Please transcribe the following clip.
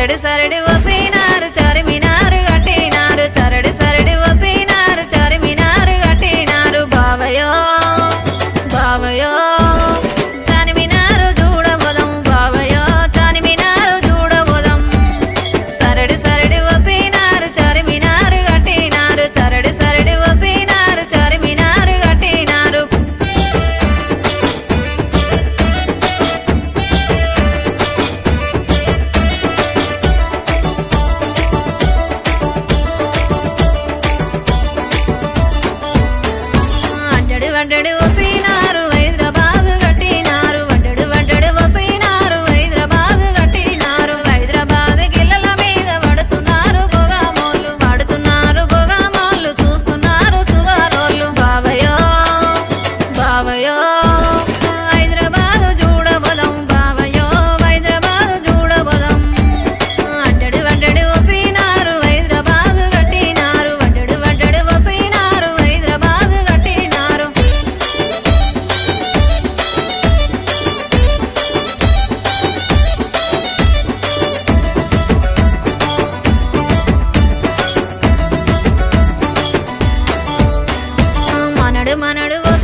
సరడి సరడి వసినారు చారిమినారు కట్టినారు చరడి సరడి వసినారు చారిమినారు కట్టినారు బావయో బావయో చానిమినారు చూడబోదం బావయో చానిమినారు చూడబోదం సరడి సరడి వసినారు చారిమినారు కట్టినారు చరడి సరడి వసినారు చారిమినారు కట్టినారు వడ్డడి వసినారు హైదరాబాద్ కట్టినారు వడ్డడి వడ్డడి వసినారు హైదరాబాద్ కట్టినారు హైదరాబాద్ గిల్లల మీద పడుతున్నారు బొగామోళ్ళు చూస్తున్నారు సుగారోళ్ళు బావయో బావయో హైదరాబాద్ చూడబోదం బావయో హైదరాబాద్ చూడబోదం అడ్డడి వడ్డడి వసినారు హైదరాబాద్ కట్టినారు వడ్డడి వడ్డడి వసినారు హైదరాబాద్ కట్టినారు మనడు మనడు